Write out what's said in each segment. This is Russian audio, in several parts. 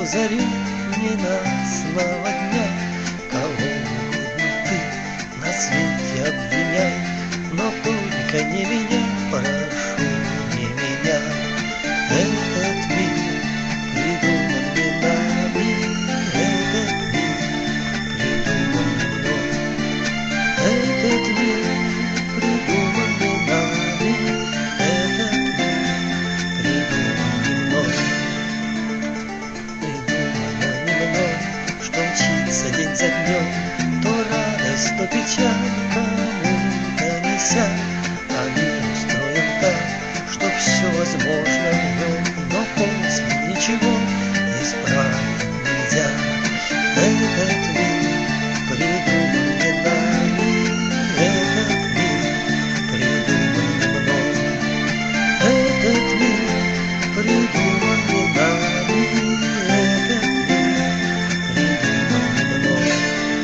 зарю ненастного дня. Кого угодно ты на свете обвиняй, но только не меня, прошу, не меня. Этот мир придуман не нами, этот мир придуман не мной. Этот мир придуман не нами, этот мир придуман не мной. Придумано не мной, что мчится день за днем, то радость, то печаль кому-то неся. А мир устроен так, что все возможно в нем, но после ничего исправить нельзя. Этот мир придуман не нами, этот мир придуман не мной. Этот мир придуман не нами, этот мир придуман не мной.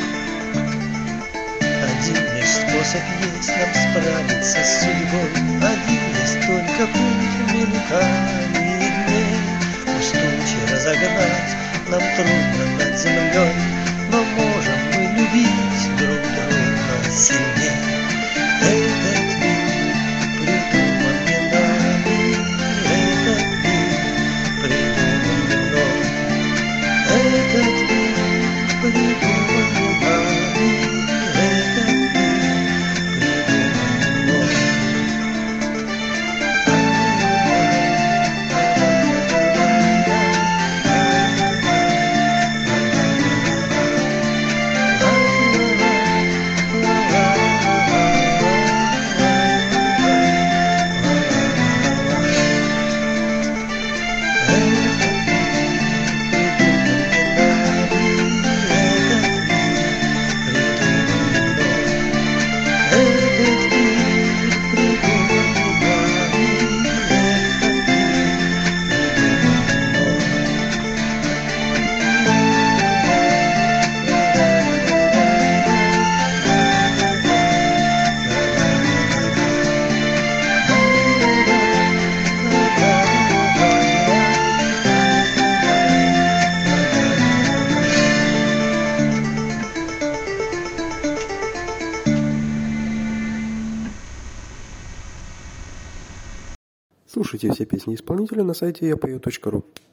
Один лишь способ есть нам справиться с судьбой, один есть только путь мельканий дней. Пусть тучи разогнать нам трудно над землей, но можем мы любить друг друга сильней. Этот мир придуман не нами, этот мир придуман не мной. Этот мир придуман не нами, этот мир придуман не мной. Слушайте все песни исполнителя на сайте yapою.ru.